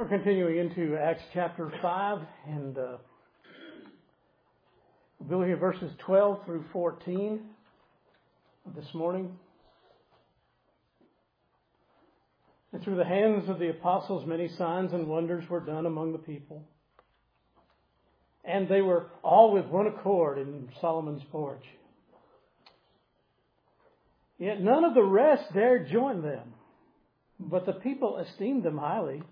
We're continuing into Acts chapter 5, and we'll be looking at verses 12 through 14 this morning. And through the hands of the apostles, many signs and wonders were done among the people. And they were all with one accord in Solomon's porch. Yet none of the rest dared join them, but the people esteemed them highly.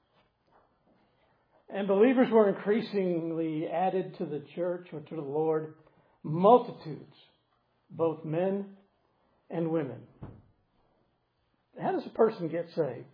And believers were increasingly added to the church or to the Lord, multitudes, both men and women. How does a person get saved?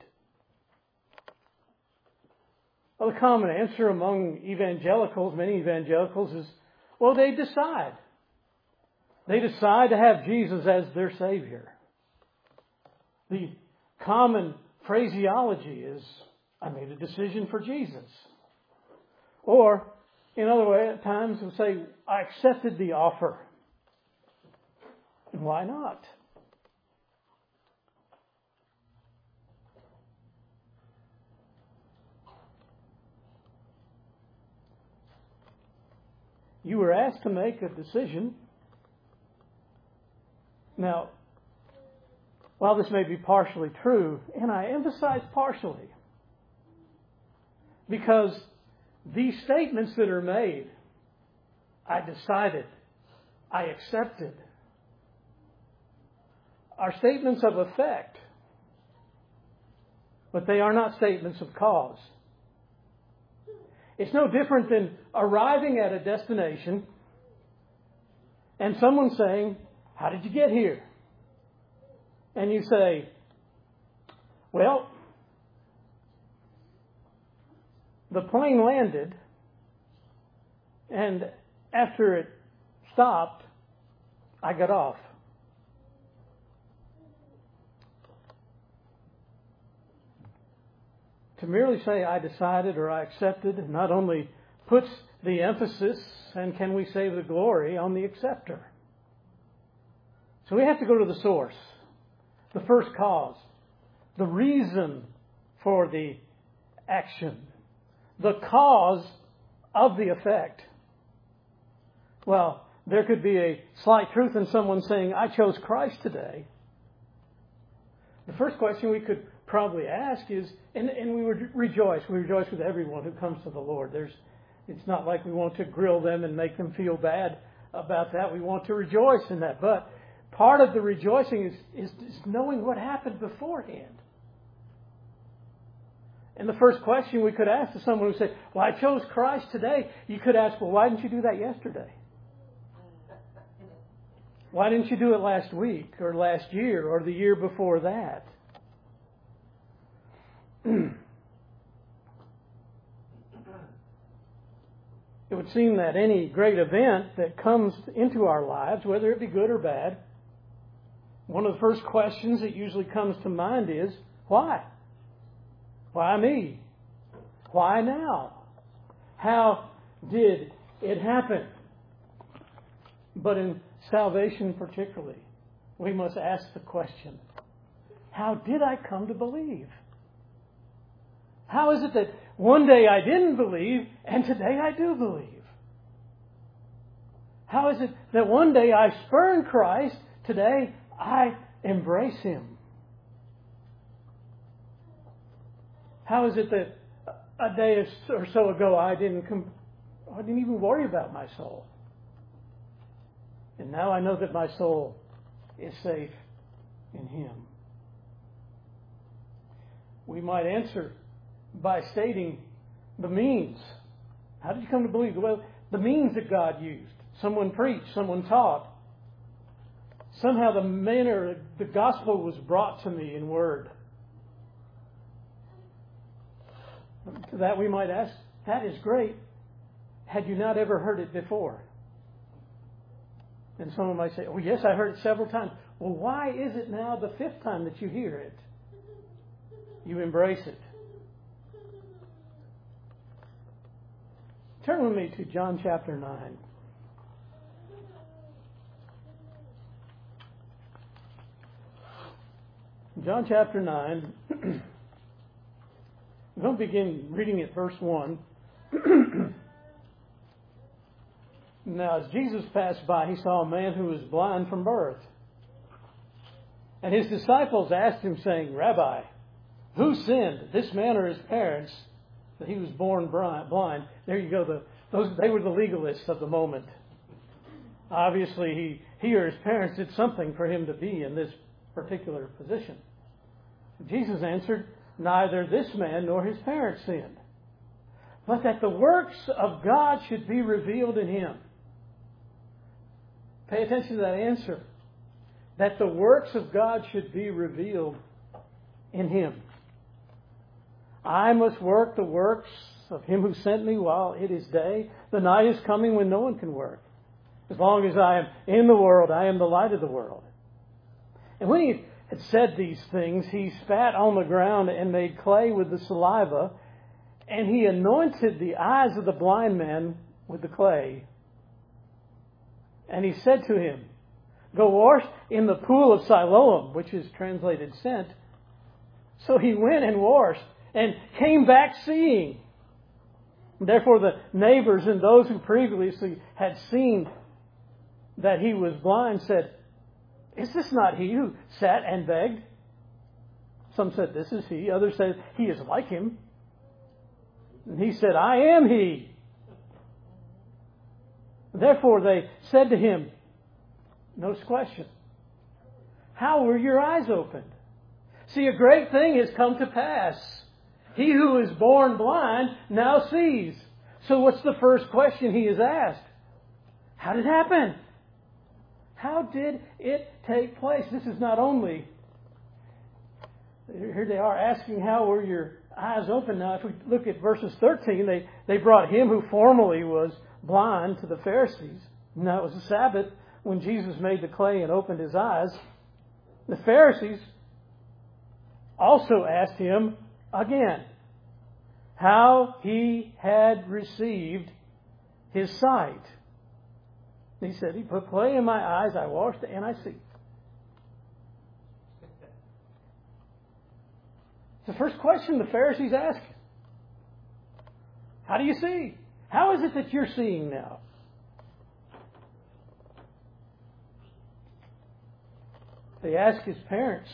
Well, the common answer among evangelicals, many evangelicals, is, well, they decide. They decide to have Jesus as their Savior. The common phraseology is, I made a decision for Jesus. Or, in other way, at times, we'll say, I accepted the offer. And why not? You were asked to make a decision. Now, while this may be partially true, and I emphasize partially, because these statements that are made, I decided, I accepted, are statements of effect, but they are not statements of cause. It's no different than arriving at a destination and someone saying, how did you get here? And you say, well, the plane landed, and after it stopped, I got off. To merely say I decided or I accepted not only puts the emphasis and can we say the glory on the acceptor. So we have to go to the source, the first cause, the reason for the action, the cause of the effect. Well, there could be a slight truth in someone saying, I chose Christ today. The first question we could probably ask is, and we would rejoice. We rejoice with everyone who comes to the Lord. It's not like we want to grill them and make them feel bad about that. We want to rejoice in that. But part of the rejoicing is knowing what happened beforehand. And the first question we could ask to someone who said, well, I chose Christ today. You could ask, well, why didn't you do that yesterday? Why didn't you do it last week or last year or the year before that? It would seem that any great event that comes into our lives, whether it be good or bad, one of the first questions that usually comes to mind is, why? Why me? Why now? How did it happen? But in salvation particularly, we must ask the question, how did I come to believe? How is it that one day I didn't believe and today I do believe? How is it that one day I spurned Christ, today I embrace Him? How is it that a day or so ago I didn't even worry about my soul? And now I know that my soul is safe in Him. We might answer by stating the means. How did you come to believe? Well, the means that God used. Someone preached, someone taught. Somehow the manner, the gospel was brought to me in word. To that we might ask, that is great. Had you not ever heard it before? And someone might say, oh yes, I heard it several times. Well, why is it now the fifth time that you hear it? You embrace it. Turn with me to John chapter 9. John chapter 9. I'm going to begin reading at verse 1. Now, as Jesus passed by, he saw a man who was blind from birth. And his disciples asked him, saying, Rabbi, who sinned, this man or his parents, that he was born blind? There you go. They were the legalists of the moment. Obviously, he or his parents did something for him to be in this particular position. Jesus answered, neither this man nor his parents sinned, but that the works of God should be revealed in him. Pay attention to that answer. That the works of God should be revealed in him. I must work the works of him who sent me while it is day. The night is coming when no one can work. As long as I am in the world, I am the light of the world. And when he had said these things, he spat on the ground and made clay with the saliva, and he anointed the eyes of the blind man with the clay. And he said to him, go wash in the pool of Siloam, which is translated sent. So he went and washed and came back seeing. Therefore the neighbors and those who previously had seen that he was blind said, is this not he who sat and begged? Some said, this is he. Others said, he is like him. And he said, I am he. Therefore they said to him, notice question, how were your eyes opened? See, a great thing has come to pass. He who is born blind now sees. So what's the first question he is asked? How did it happen? How did it take place? This is not only, here they are asking, how were your eyes open? Now, if we look at verses 13, they brought him who formerly was blind to the Pharisees. Now, it was the Sabbath when Jesus made the clay and opened his eyes. The Pharisees also asked him again how he had received his sight. He said, he put clay in my eyes, I washed it, and I see. It's the first question the Pharisees ask. How do you see? How is it that you're seeing now? They asked his parents.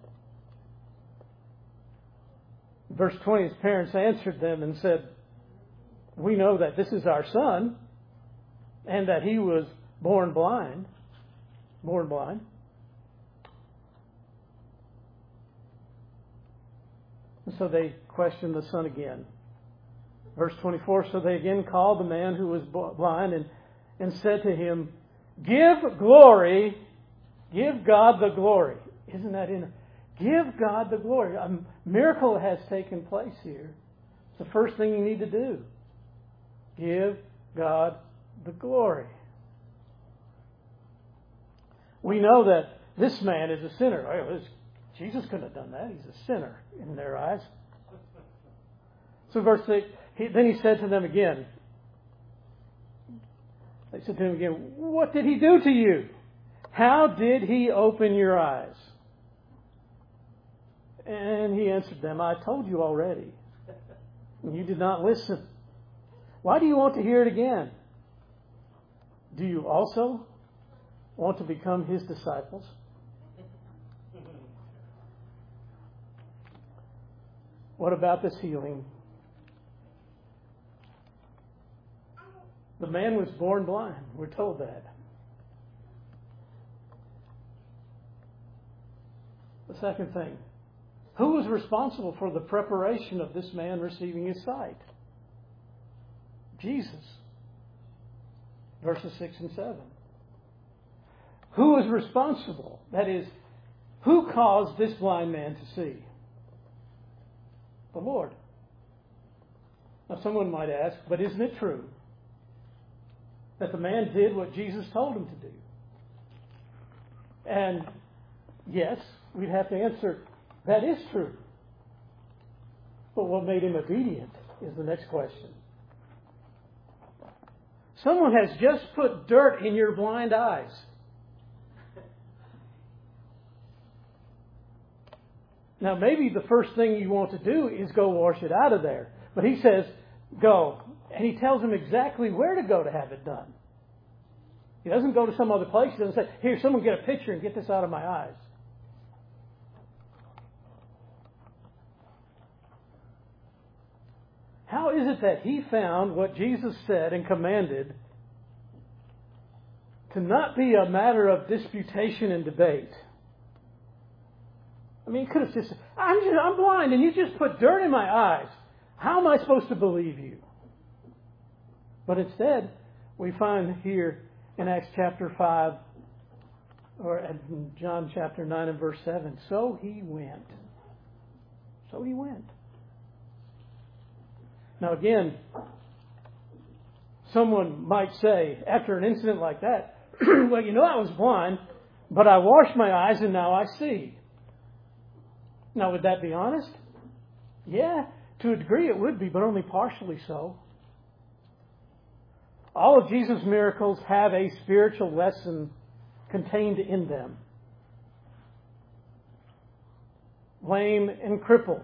Verse 20, his parents answered them and said, we know that this is our son, and that he was born blind. Born blind. And so they questioned the son again. Verse 24, so they again called the man who was blind and said to him, give glory, give God the glory. Isn't that in? Give God the glory. A miracle has taken place here. It's the first thing you need to do. Give God the glory. We know that this man is a sinner. Jesus couldn't have done that. He's a sinner in their eyes. So verse 6, then he said to them again, they said to him again, what did he do to you? How did he open your eyes? And he answered them, I told you already, and you did not listen. Why do you want to hear it again? Do you also want to become his disciples? What about this healing? The man was born blind. We're told that. The second thing, who was responsible for the preparation of this man receiving his sight? Jesus. Verses 6 and 7. Who was responsible? That is, who caused this blind man to see? The Lord. Now someone might ask, but isn't it true that the man did what Jesus told him to do? And yes, we'd have to answer, that is true. But what made him obedient is the next question. Someone has just put dirt in your blind eyes. Now, maybe the first thing you want to do is go wash it out of there. But he says, go. And he tells him exactly where to go to have it done. He doesn't go to some other place. He doesn't say, here, someone get a picture and get this out of my eyes. How is it that he found what Jesus said and commanded to not be a matter of disputation and debate? I mean, he could have just said, I'm blind and you just put dirt in my eyes. How am I supposed to believe you? But instead, we find here in Acts chapter 5, or in John chapter 9 and verse 7, so he went. So he went. Now again, someone might say, after an incident like that, well, I was blind, but I washed my eyes and now I see. Now, would that be honest? Yeah, to a degree it would be, but only partially so. All of Jesus' miracles have a spiritual lesson contained in them. Lame and crippled.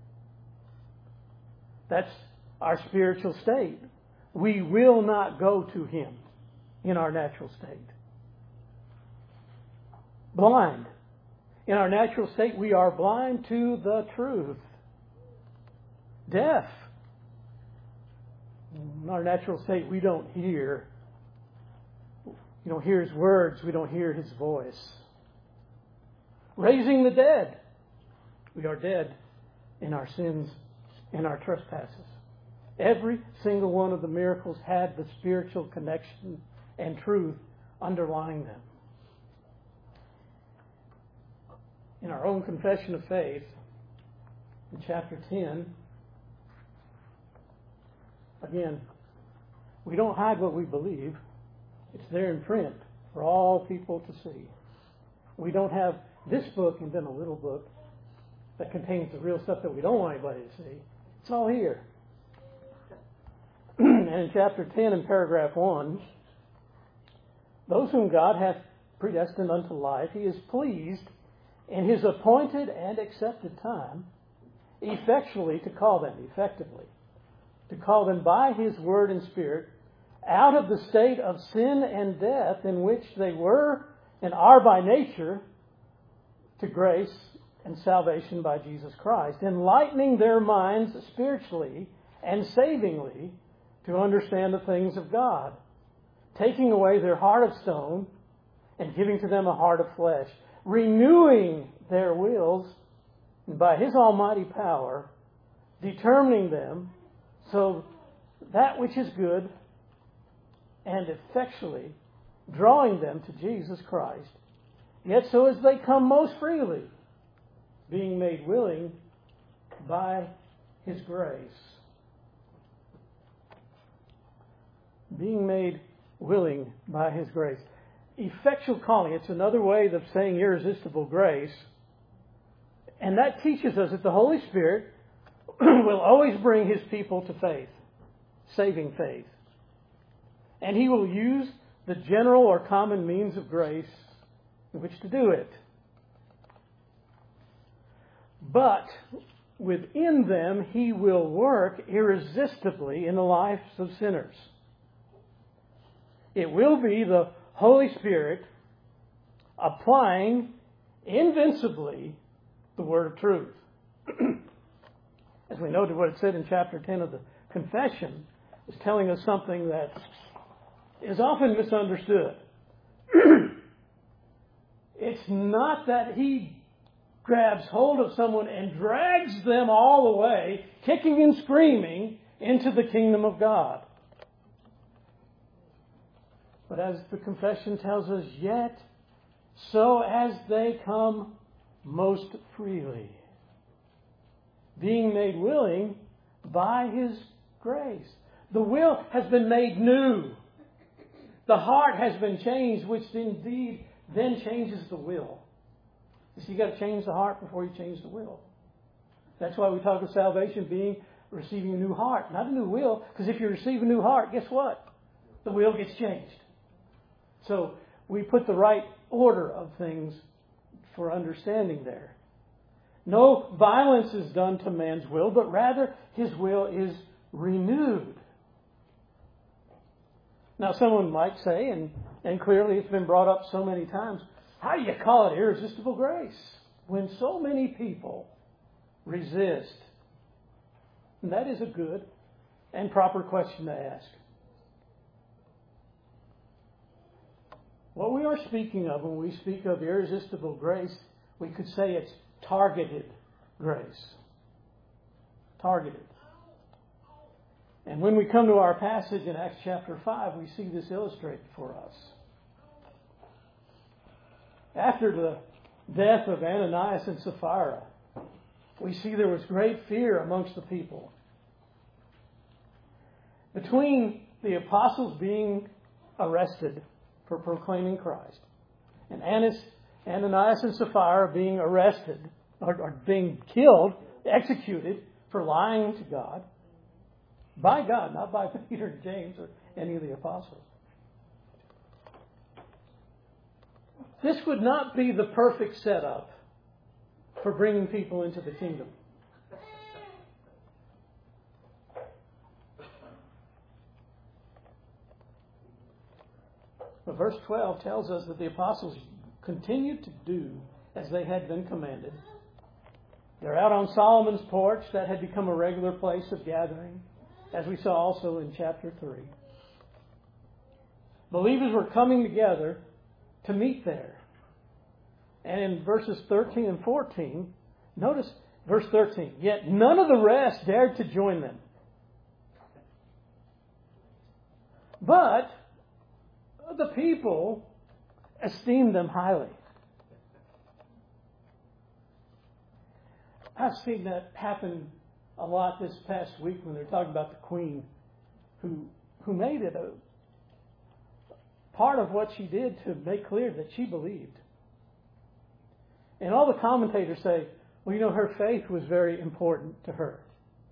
That's our spiritual state. We will not go to Him in our natural state. Blind. In our natural state, we are blind to the truth. Deaf. In our natural state, we don't hear. We don't hear His words. We don't hear His voice. Raising the dead. We are dead in our sins, in our trespasses. Every single one of the miracles had the spiritual connection and truth underlying them. In our own confession of faith, in chapter 10, again, we don't hide what we believe. It's there in print for all people to see. We don't have this book and then a little book that contains the real stuff that we don't want anybody to see. It's all here. And in chapter 10 in paragraph 1, those whom God hath predestined unto life, He is pleased in His appointed and accepted time effectively to call them by His word and Spirit out of the state of sin and death in which they were and are by nature to grace and salvation by Jesus Christ, enlightening their minds spiritually and savingly to understand the things of God, taking away their heart of stone and giving to them a heart of flesh, renewing their wills, and by His almighty power, determining them so that which is good, and effectually drawing them to Jesus Christ, yet so as they come most freely, being made willing by His grace. Being made willing by His grace. Effectual calling, it's another way of saying irresistible grace. And that teaches us that the Holy Spirit will always bring His people to faith, saving faith. And He will use the general or common means of grace in which to do it. But within them, He will work irresistibly in the lives of sinners. It will be the Holy Spirit applying invincibly the word of truth. As we noted what it said in chapter 10 of the Confession, is telling us something that is often misunderstood. It's not that He grabs hold of someone and drags them all the way, kicking and screaming, into the kingdom of God. But as the Confession tells us, yet so as they come most freely, being made willing by His grace. The will has been made new. The heart has been changed, which indeed then changes the will. You see, you've got to change the heart before you change the will. That's why we talk of salvation being receiving a new heart, not a new will. Because if you receive a new heart, guess what? The will gets changed. So we put the right order of things for understanding there. No violence is done to man's will, but rather his will is renewed. Now, someone might say, and clearly it's been brought up so many times, how do you call it irresistible grace when so many people resist? And that is a good and proper question to ask. What we are speaking of when we speak of irresistible grace, we could say it's targeted grace. Targeted. And when we come to our passage in Acts chapter 5, we see this illustrated for us. After the death of Ananias and Sapphira, we see there was great fear amongst the people. Between the apostles being arrested for proclaiming Christ and Ananias and Sapphira being arrested or being killed, executed for lying to God, by God, not by Peter and James or any of the apostles. This would not be the perfect setup for bringing people into the kingdom. But verse 12 tells us that the apostles continued to do as they had been commanded. They're out on Solomon's porch. That had become a regular place of gathering, as we saw also in chapter 3. Believers were coming together to meet there. And in verses 13 and 14, notice verse 13, yet none of the rest dared to join them. But the people esteemed them highly. I've seen that happen a lot this past week when they're talking about the Queen who made it a part of what she did to make clear that she believed. And all the commentators say, well, you know, her faith was very important to her.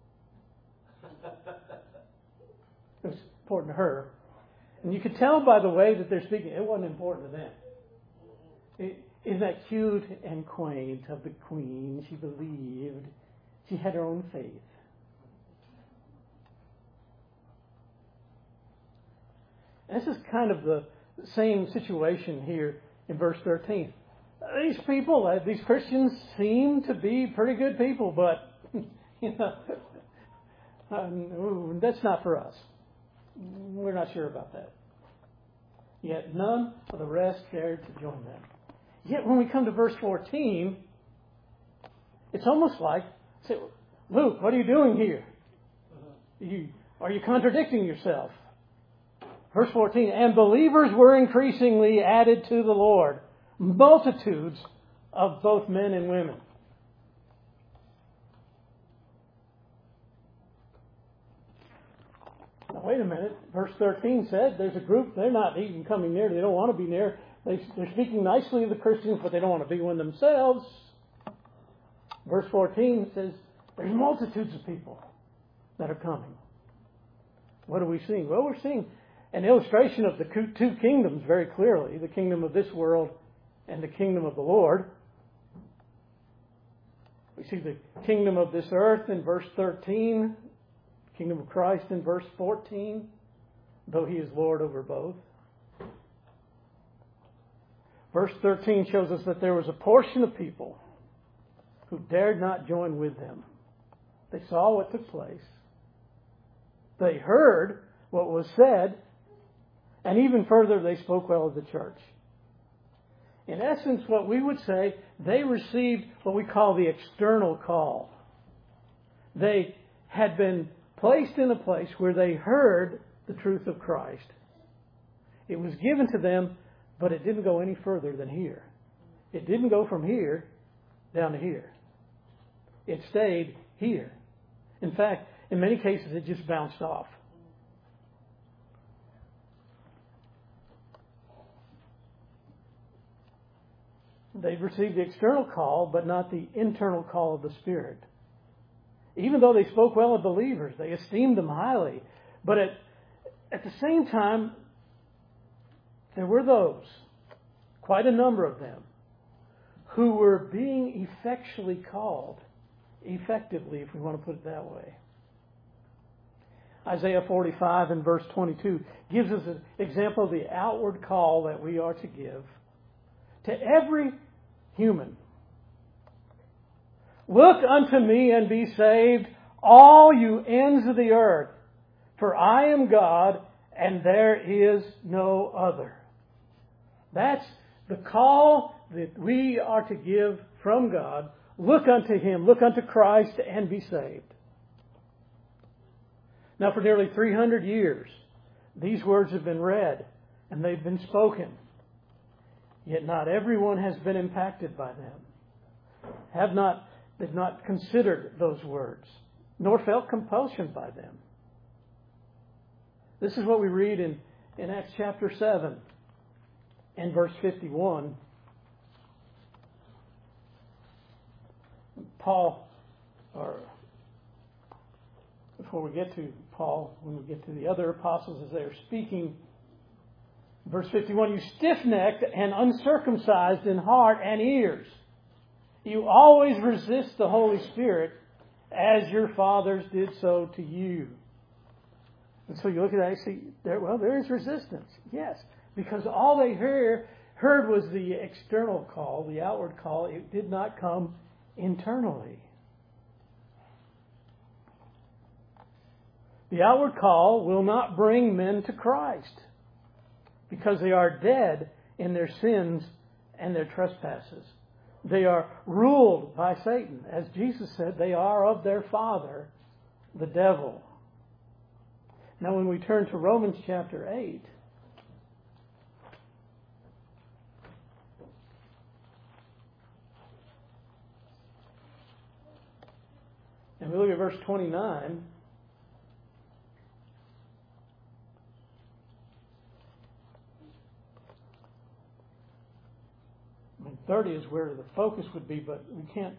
It was important to her. And you could tell by the way that they're speaking, it wasn't important to them. Isn't that cute and quaint of the Queen? She believed. She had her own faith. And this is kind of the same situation here in verse 13. These people, these Christians seem to be pretty good people, but that's not for us. We're not sure about that. Yet none of the rest dared to join them. Yet when we come to verse 14, it's almost like, say, Luke, what are you doing here? Are you contradicting yourself? Verse 14, and believers were increasingly added to the Lord, multitudes of both men and women. Now, wait a minute. Verse 13 said there's a group, they're not even coming near. They don't want to be near. They're speaking nicely of the Christians, but they don't want to be one themselves. Verse 14 says there's multitudes of people that are coming. What are we seeing? Well, we're seeing an illustration of the two kingdoms very clearly, the kingdom of this world and the kingdom of the Lord. We see the kingdom of this earth in verse 13, kingdom of Christ in verse 14, though He is Lord over both. Verse 13 shows us that there was a portion of people who dared not join with them. They saw what took place. They heard what was said. And even further, they spoke well of the church. In essence, what we would say, they received what we call the external call. They had been placed in a place where they heard the truth of Christ. It was given to them, but it didn't go any further than here. It didn't go from here down to here. It stayed here. In fact, in many cases, it just bounced off. They received the external call, but not the internal call of the Spirit. Even though they spoke well of believers, they esteemed them highly. But at the same time, there were those, quite a number of them, who were being effectually called. Effectively, if we want to put it that way. Isaiah 45 and verse 22 gives us an example of the outward call that we are to give to every human. Look unto me and be saved, all you ends of the earth, for I am God and there is no other. That's the call that we are to give from God. Look unto Him, look unto Christ and be saved. Now for nearly 300 years, these words have been read and they've been spoken. Yet not everyone has been impacted by them. They've not considered those words, nor felt compulsion by them. This is what we read in Acts chapter 7 and verse 51. Before we get to Paul, when we get to the other apostles as they are speaking, verse 51, you stiff-necked and uncircumcised in heart and ears. You always resist the Holy Spirit as your fathers did so to you. And so you look at that and see, there is resistance. Yes, because all they heard was the external call, the outward call. It did not come internally. The outward call will not bring men to Christ because they are dead in their sins and their trespasses. They are ruled by Satan. As Jesus said, they are of their father, the devil. Now when we turn to Romans chapter 8, and we look at verse 29, 30 is where the focus would be, but we can't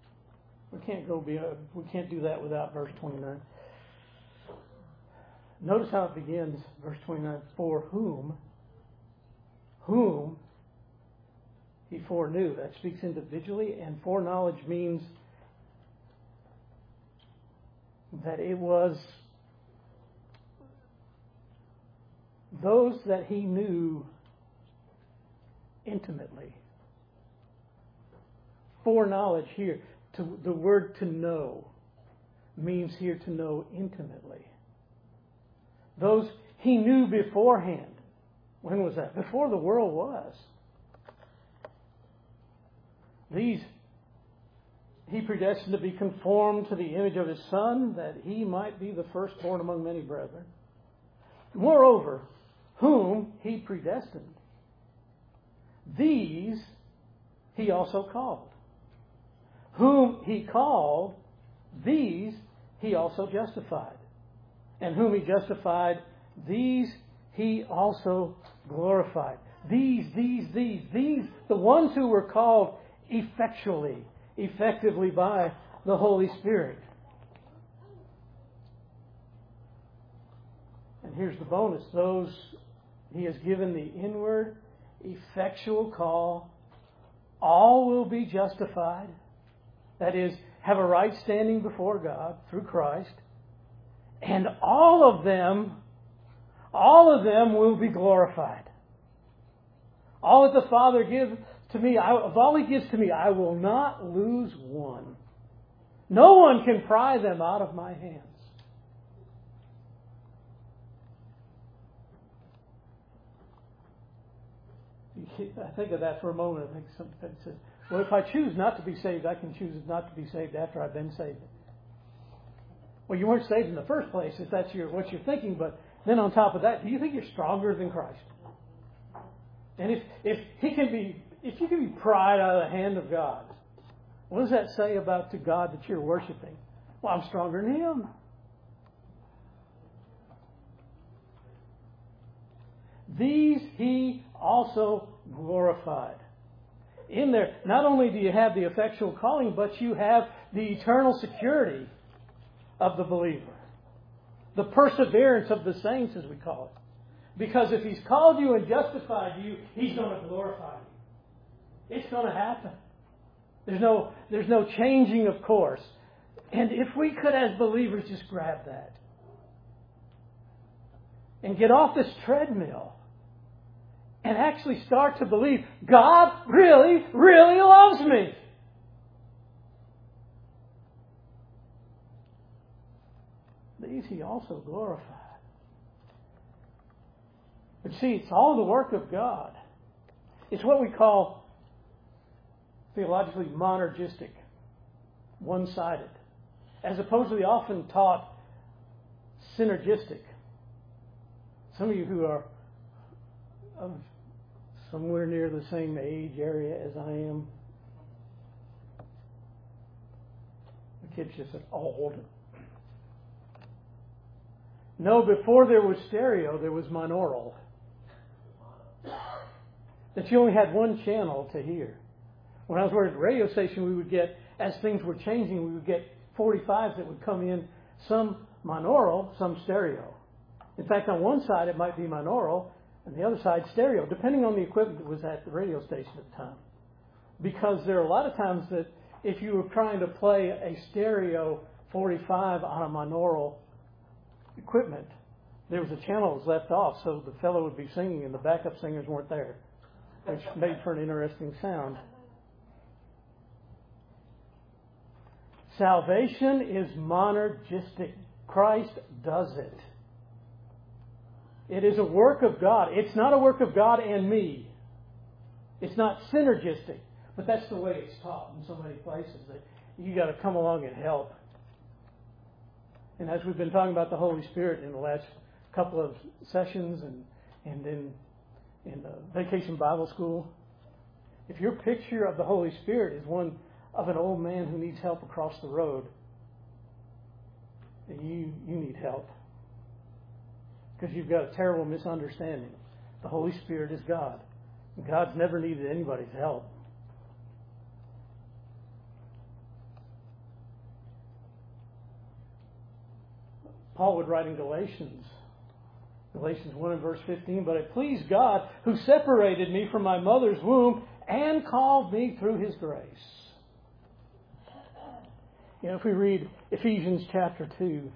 do that without verse 29. Notice how it begins, verse 29, for whom He foreknew. That speaks individually, and foreknowledge means that it was those that He knew intimately. Foreknowledge here, the word to know, means here to know intimately. Those He knew beforehand. When was that? Before the world was. These He predestined to be conformed to the image of His Son, that He might be the firstborn among many brethren. Moreover, whom He predestined, these He also called. Whom He called, these He also justified. And whom He justified, these He also glorified. These, the ones who were called effectively by the Holy Spirit. And here's the bonus. Those He has given the inward, effectual call, all will be justified. That is, have a right standing before God through Christ. And all of them will be glorified. All that the Father gives to me, of all He gives to me, I will not lose one. No one can pry them out of my hands. I think of that for a moment. I think somebody says, well, if I choose not to be saved, I can choose not to be saved after I've been saved. Well, you weren't saved in the first place, if that's what you're thinking. But then on top of that, do you think you're stronger than Christ? And if you can be pried out of the hand of God, what does that say about the God that you're worshiping? Well, I'm stronger than Him. These He also glorified. In there, not only do you have the effectual calling, but you have the eternal security of the believer. The perseverance of the saints, as we call it. Because if He's called you and justified you, He's going to glorify you. It's going to happen. There's no changing of course. And if we could, as believers, just grab that and get off this treadmill and actually start to believe God really, really loves me. These He also glorified. But see, it's all the work of God. It's what we call theologically monergistic, one-sided, as opposed to the often taught synergistic. Some of you who are of somewhere near the same age area as I am, the kids just said, old. No, before there was stereo, there was monaural. That you only had one channel to hear. When I was working at the radio station, we would get, as things were changing, we would get 45s that would come in, some monaural, some stereo. In fact, on one side it might be monaural, and the other side stereo, depending on the equipment that was at the radio station at the time. Because there are a lot of times that if you were trying to play a stereo 45 on a monaural equipment, there was a channel that was left off, so the fellow would be singing and the backup singers weren't there, which made for an interesting sound. Salvation is monergistic. Christ does it. It is a work of God. It's not a work of God and me. It's not synergistic. But that's the way it's taught in so many places, that you got to come along and help. And as we've been talking about the Holy Spirit in the last couple of sessions and in the Vacation Bible School, if your picture of the Holy Spirit is one of an old man who needs help across the road, then you need help. Because you've got a terrible misunderstanding. The Holy Spirit is God. God's never needed anybody's help. Paul would write in Galatians 1 and verse 15, but it pleased God who separated me from my mother's womb and called me through His grace. You know, if we read Ephesians chapter 2,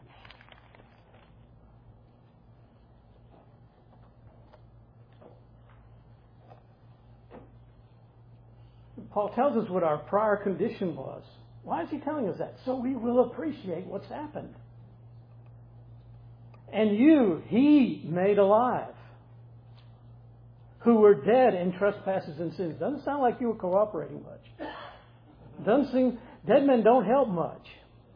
Paul tells us what our prior condition was. Why is he telling us that? So we will appreciate what's happened. And you, He made alive, who were dead in trespasses and sins. Doesn't sound like you were cooperating much. Doesn't seem, dead men don't help much.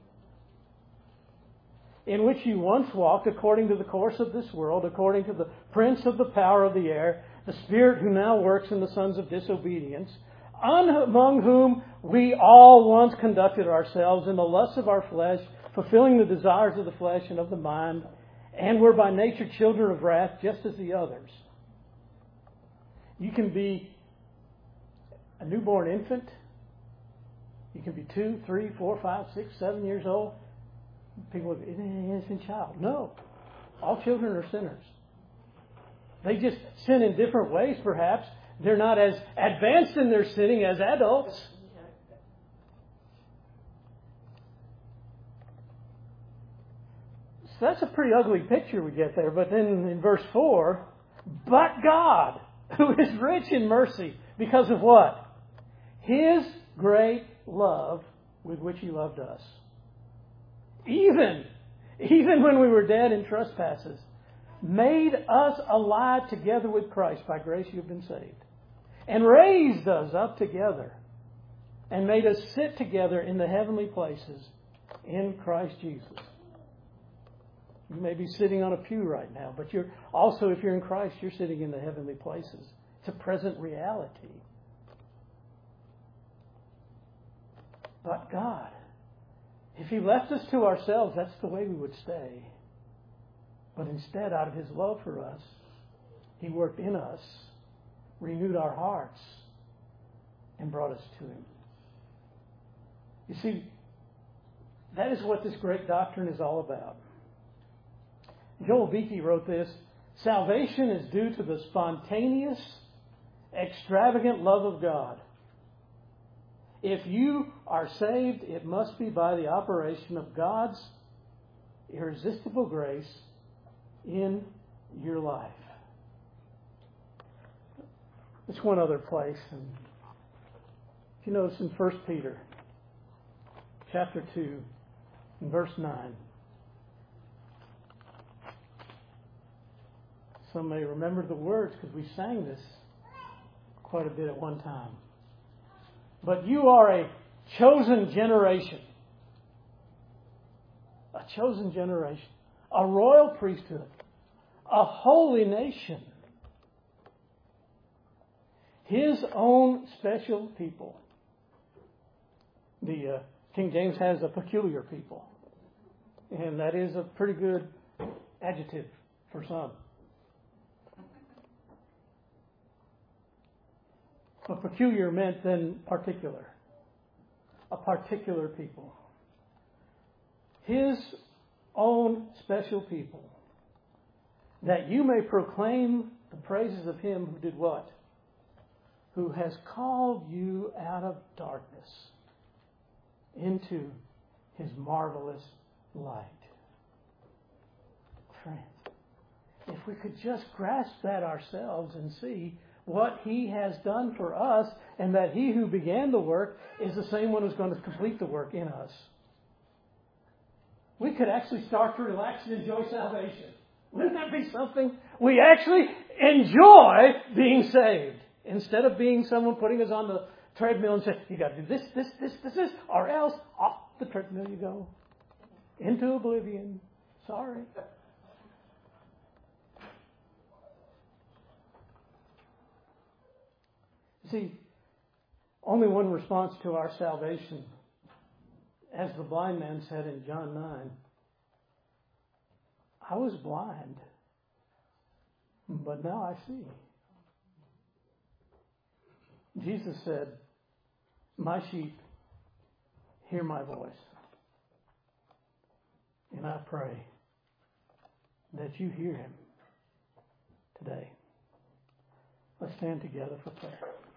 In which you once walked according to the course of this world, according to the prince of the power of the air, the spirit who now works in the sons of disobedience, among whom we all once conducted ourselves in the lusts of our flesh, fulfilling the desires of the flesh and of the mind, and were by nature children of wrath, just as the others. You can be a newborn infant. You can be 2, 3, 4, 5, 6, 7 years old. People look, isn't an innocent child? No. All children are sinners. They just sin in different ways, perhaps. They're not as advanced in their sinning as adults. So that's a pretty ugly picture we get there. But then in verse 4, but God, who is rich in mercy, because of what? His great love with which He loved us. Even when we were dead in trespasses, made us alive together with Christ. By grace you have been saved. And raised us up together. And made us sit together in the heavenly places in Christ Jesus. You may be sitting on a pew right now, but you're also, if you're in Christ, you're sitting in the heavenly places. It's a present reality. But God, if He left us to ourselves, that's the way we would stay. But instead, out of His love for us, He worked in us, renewed our hearts, and brought us to Him. You see, that is what this great doctrine is all about. Joel Beeke wrote this: salvation is due to the spontaneous, extravagant love of God. If you are saved, it must be by the operation of God's irresistible grace in your life. There's one other place. And if you notice in 1 Peter chapter 2 and verse 9. Some may remember the words because we sang this quite a bit at one time. But you are a chosen generation. A chosen generation. A royal priesthood. A holy nation. His own special people. The King James has a peculiar people. And that is a pretty good adjective for some. But peculiar meant then particular. A particular people. His own special people. That you may proclaim the praises of Him who did what? Who has called you out of darkness into His marvelous light. Friends, if we could just grasp that ourselves and see what He has done for us, and that He who began the work is the same one who's going to complete the work in us, we could actually start to relax and enjoy salvation. Wouldn't that be something? We actually enjoy being saved, instead of being someone putting us on the treadmill and saying, you got to do this, or else off the treadmill you go. Into oblivion. Sorry. See, only one response to our salvation, as the blind man said in John 9, I was blind, but now I see. Jesus said, my sheep hear my voice. And I pray that you hear Him today. Let's stand together for prayer.